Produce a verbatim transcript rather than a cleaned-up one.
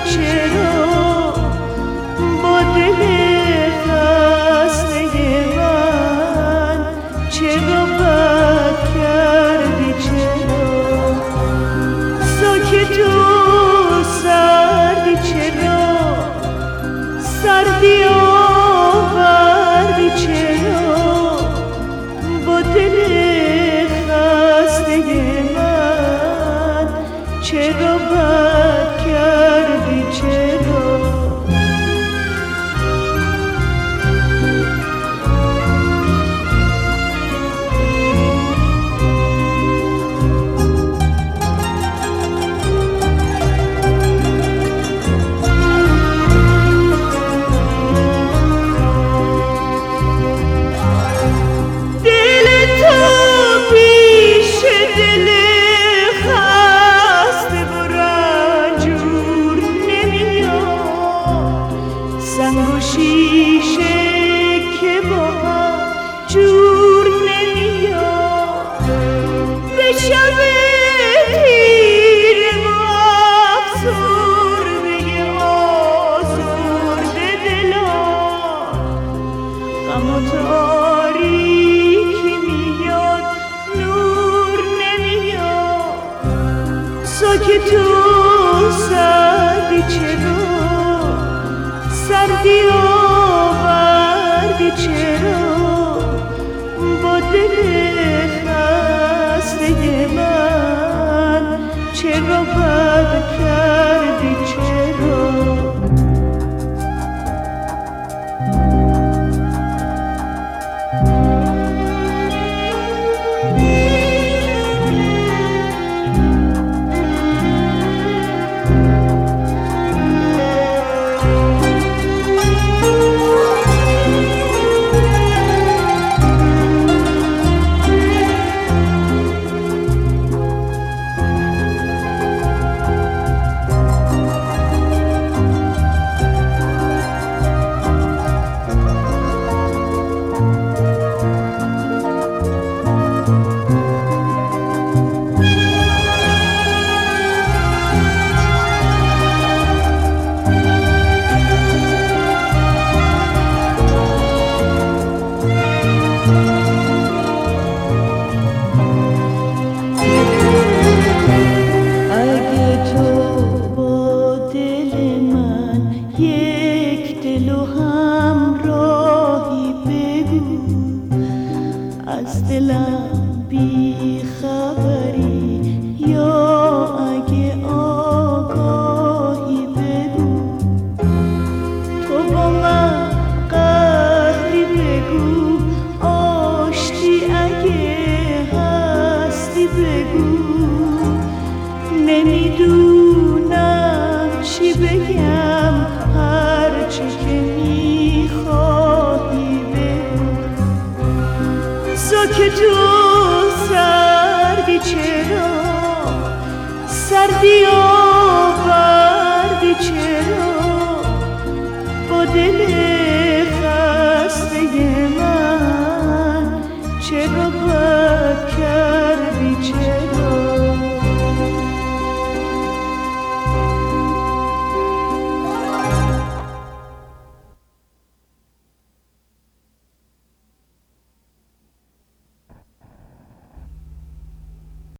چرا با دل خسته من چرا بد کردی چرا ساکت و سردی چرا سردی آوردی چرا با دل خسته من چرا بد کردی چرا سنگ و شیشه که با هم جور نمیاد به شب تیر و افسرده آزرده دلان غم و تاریکی میاد نور نمیاد ساکت و سردی چرا سردی آوردی چرا با دل خسته من چرا بد کردی چرا از دلم بی خبری یا اگه آگاهی بگو تو با من قهری بگو آشتی اگه هستی بگو نمیدونم چی بگم هرچی که میخواهی بگو ساکت و سردی چرا